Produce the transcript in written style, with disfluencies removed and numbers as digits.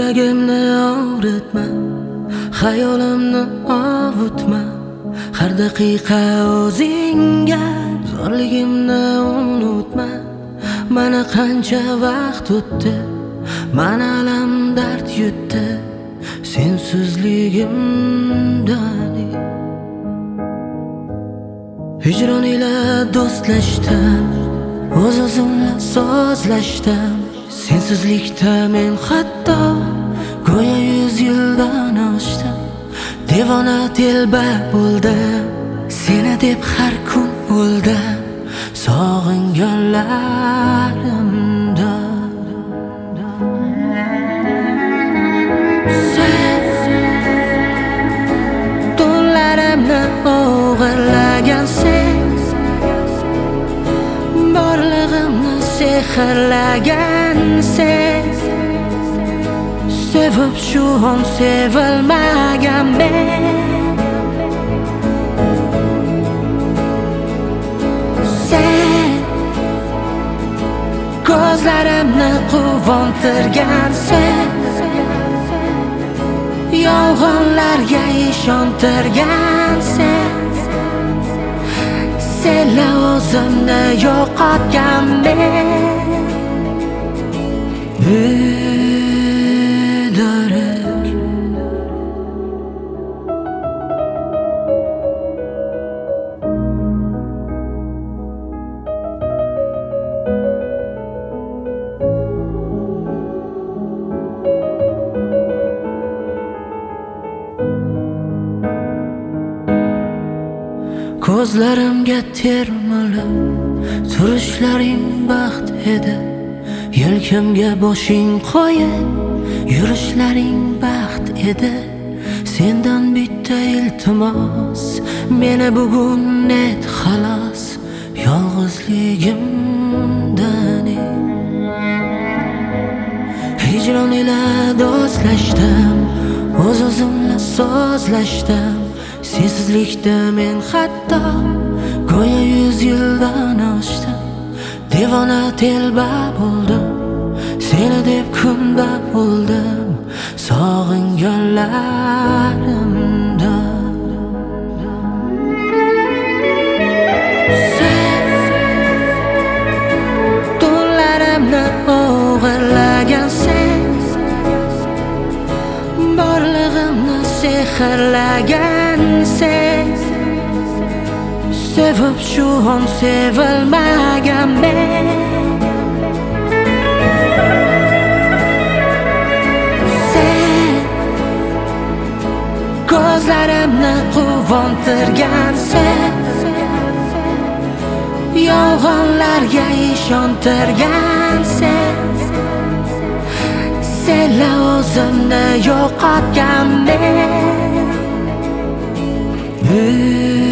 Yuragimni og'ritma, xayolimni ovutma. Har daqiqa o'zingga zo'rligimni unutma. Mana qancha vaqt o'tdi, mana alam dard yutdi sensizligimdan. Hijron ila do'stlashdim, o'z-o'zimla so'zlashdim. Sensizlikda men hatto go'yo 100 yildan oshdim. Devona telba bo'ldim, seni deb har kun o'ldim sog'inganlarimda. Sen tunlarimni o'g'irlagansen, borlig'imni sehrlagansen. Sevib shu on sevilmagan men. Sen ko'zlarimni quvontirgansen, yolg'onlarga ishontirgansen. Senla o'zimni yo'qotgan men. Ko'zlarimga termilib turishlaring baxt edi. Yelkamga boshing qo'yib yurishlaring baxt edi. Sendan bitta iltimos, meni bugun net xalos yolg'izligimdan. Hijron ila do'stlashdim, o'z-o'zimla so'zlashdim. Sensizlikda men hatto go'yo 100 yildan oshdim. Devona telba bo'ldim, seni deb kunda o'ldim sog'inganlarimda. Sen tunlarimni o'g'irlagansen, borlig'imni sehrlagansen. Sevib shu on sevilmagan men. Sen ko'zlarimni quvontirgansen, yolg'onlarga ishontirgansen. Senla o'zimni yo'qotgan men.